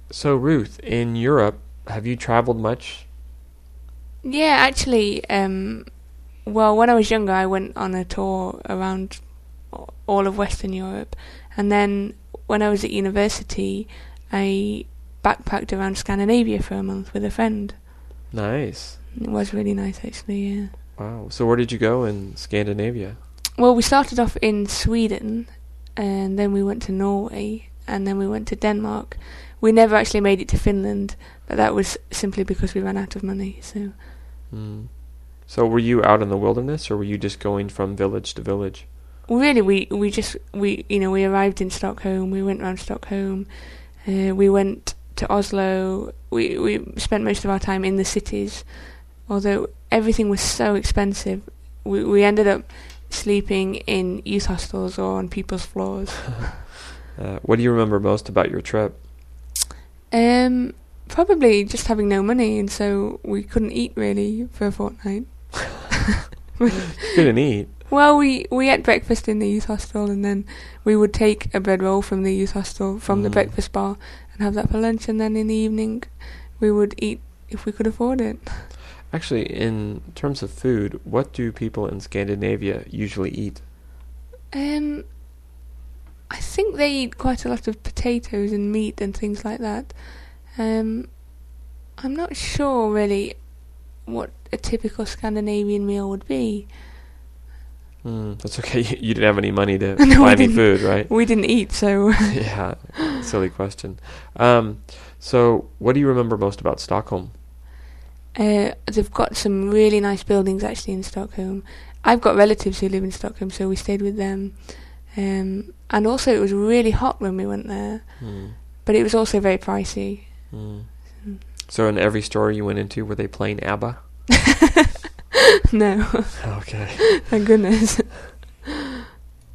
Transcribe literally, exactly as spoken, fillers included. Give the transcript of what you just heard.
So, Ruth, in Europe, have you traveled much? Yeah, actually, um, well, when I was younger, I went on a tour around all of Western Europe, and then when I was at university, I backpacked around Scandinavia for a month with a friend. Nice. It was really nice, actually, yeah. Wow. So where did you go in Scandinavia? Well, we started off in Sweden, and then we went to Norway, and then we went to Denmark. We never actually made it to Finland, but that was simply because we ran out of money, so... Mm. So were you out in the wilderness, or were you just going from village to village? Really, we, we just, we you know, we arrived in Stockholm, we went around Stockholm, uh, we went to Oslo, we, we spent most of our time in the cities, although everything was so expensive, we, we ended up sleeping in youth hostels or on people's floors. uh, what do you remember most about your trip? Um, probably just having no money, and so we couldn't eat really for a fortnight. Couldn't eat? Well, we, we ate breakfast in the youth hostel, and then we would take a bread roll from the youth hostel, from mm. the breakfast bar, and have that for lunch, and then in the evening we would eat if we could afford it. Actually, in terms of food, what do people in Scandinavia usually eat? Um, I think they eat quite a lot of potatoes and meat and things like that. Um, I'm not sure really what a typical Scandinavian meal would be. Mm, that's okay. You, you didn't have any money to no, buy any food, right? We didn't eat, so... yeah, silly question. Um, so, what do you remember most about Stockholm? Uh, they've got some really nice buildings, actually, in Stockholm. I've got relatives who live in Stockholm, so we stayed with them. Um, and also, it was really hot when we went there. Mm. But it was also very pricey. Mm. So. so, in every store you went into, were they playing ABBA? No. Okay. Thank goodness.